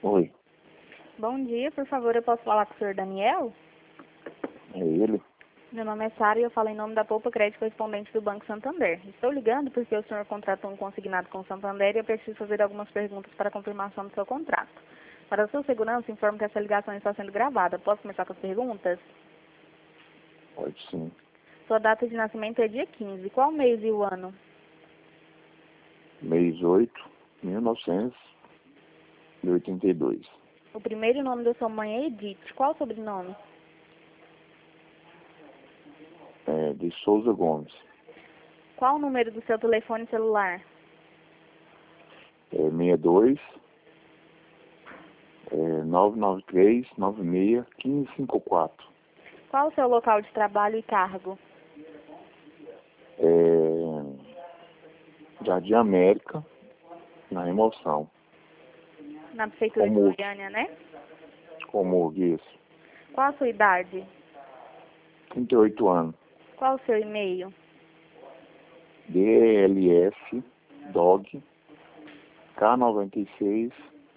Oi, Bom dia, por favor, eu posso falar com o senhor Daniel? é ele? Meu nome é Sara e eu falo em nome da Poupa Crédito Correspondente do Banco Santander. Estou ligando porque o senhor contratou um consignado com o Santander e eu preciso fazer algumas perguntas para confirmação do seu contrato. Para a sua segurança, informo que essa ligação está sendo gravada. Posso começar com as perguntas? Pode sim. Sua data de nascimento é dia 15. Qual mês e o ano? Mês 8, 1982. O primeiro nome da sua mãe é Edith. Qual o sobrenome? É, de Souza Gomes. Qual o número do seu telefone celular? É 62 993 96 1554. Qual o seu local de trabalho e cargo? É, Jardim América, na Emoção. Na prefeitura de Como, Goiânia, né? como isso? Qual a sua idade? 38 anos. Qual o seu e-mail? DLF Dog K96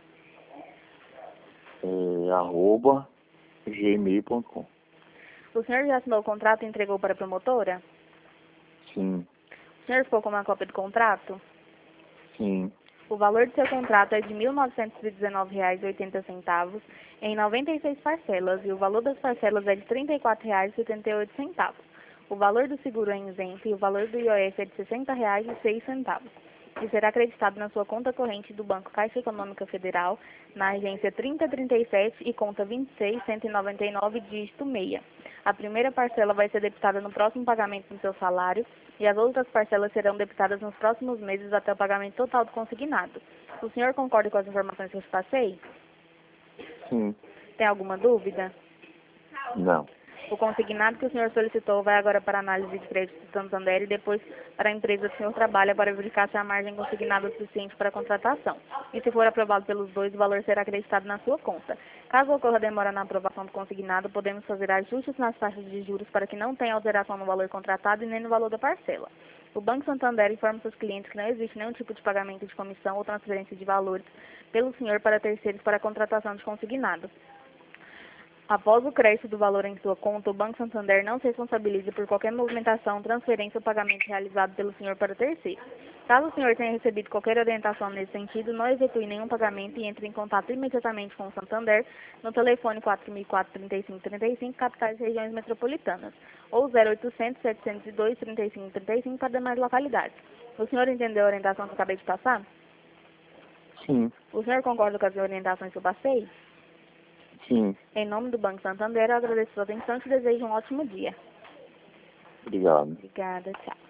@ gmail.com. O senhor já assinou o contrato e entregou para a promotora? Sim, O senhor ficou com uma cópia do contrato? sim. O valor do seu contrato é de R$ 1.919,80 em 96 parcelas e o valor das parcelas é de R$ 34,78. O valor do seguro é isento e o valor do IOF é de R$ 60,06 e será acreditado na sua conta corrente do Banco Caixa Econômica Federal, na agência 3037 e conta 26199, dígito 6. A primeira parcela vai ser debitada no próximo pagamento do seu salário e as outras parcelas serão debitadas nos próximos meses até o pagamento total do consignado. O senhor concorda com as informações que eu te passei? Sim. Tem alguma dúvida? Não. O consignado que o senhor solicitou vai agora para a análise de crédito do Santander e depois para a empresa que o senhor trabalha para verificar se a margem consignada é suficiente para a contratação. E se for aprovado pelos dois, o valor será acreditado na sua conta. Caso ocorra demora na aprovação do consignado, podemos fazer ajustes nas taxas de juros para que não tenha alteração no valor contratado e nem no valor da parcela. O Banco Santander informa seus clientes que não existe nenhum tipo de pagamento de comissão ou transferência de valores pelo senhor para terceiros para a contratação de consignado. Após o crédito do valor em sua conta, o Banco Santander não se responsabiliza por qualquer movimentação, transferência ou pagamento realizado pelo senhor para terceiro. Caso o senhor tenha recebido qualquer orientação nesse sentido, não efetue nenhum pagamento e entre em contato imediatamente com o Santander no telefone 4004-3535, capitais e regiões metropolitanas, ou 0800-702-3535 para demais localidades. O senhor entendeu a orientação que eu acabei de passar? Sim, O senhor concorda com as orientações que eu passei? sim. Em nome do Banco Santander, eu agradeço a sua atenção e te desejo um ótimo dia. Obrigado. Obrigada, tchau.